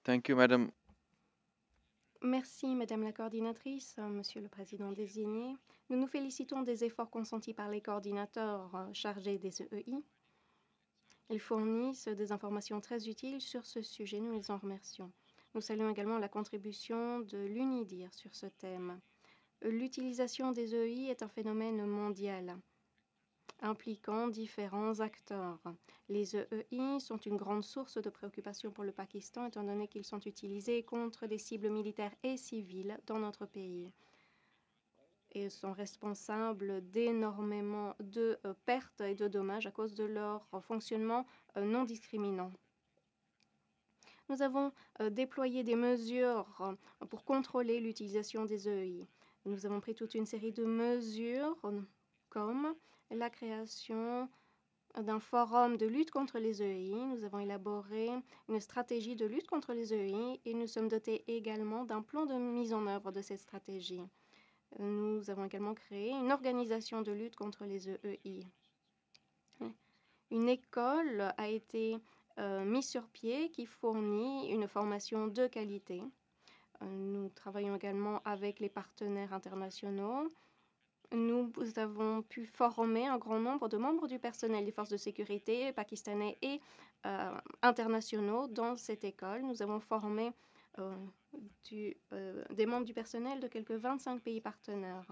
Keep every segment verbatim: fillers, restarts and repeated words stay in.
Thank you, Madam. Merci, Madame la coordinatrice, euh, Monsieur le Président désigné. Nous nous félicitons des efforts consentis par les coordinateurs euh, chargés des E E I. Ils fournissent des informations très utiles sur ce sujet. Nous les en remercions. Nous saluons également la contribution de l'UNIDIR sur ce thème. L'utilisation des E E I est un phénomène mondial impliquant différents acteurs. Les E E I sont une grande source de préoccupation pour le Pakistan étant donné qu'ils sont utilisés contre des cibles militaires et civiles dans notre pays et sont responsables d'énormément de euh, pertes et de dommages à cause de leur fonctionnement euh, non discriminant. Nous avons euh, déployé des mesures euh, pour contrôler l'utilisation des E E I. Nous avons pris toute une série de mesures euh, comme la création d'un forum de lutte contre les E E I. Nous avons élaboré une stratégie de lutte contre les E E I et nous sommes dotés également d'un plan de mise en œuvre de cette stratégie. Nous avons également créé une organisation de lutte contre les E E I. Une école a été euh, mise sur pied qui fournit une formation de qualité. Euh, nous travaillons également avec les partenaires internationaux. Nous avons pu former un grand nombre de membres du personnel des forces de sécurité pakistanais et euh, internationaux dans cette école. Nous avons formé euh, du, euh, des membres du personnel de quelques vingt-cinq pays partenaires.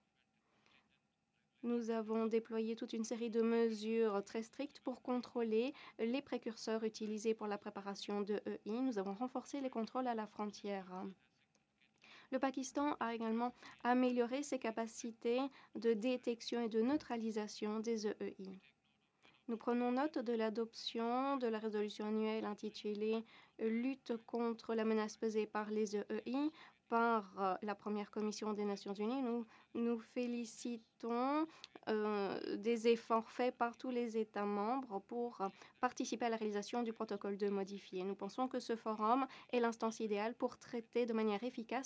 Nous avons déployé toute une série de mesures très strictes pour contrôler les précurseurs utilisés pour la préparation de E I. Nous avons renforcé les contrôles à la frontière. Le Pakistan a également amélioré ses capacités de détection et de neutralisation des E E I. Nous prenons note de l'adoption de la résolution annuelle intitulée « Lutte contre la menace pesée par les E E I » par euh, la première commission des Nations Unies. Nous nous félicitons euh, des efforts faits par tous les États membres pour euh, participer à la réalisation du protocole de modifié. Nous pensons que ce forum est l'instance idéale pour traiter de manière efficace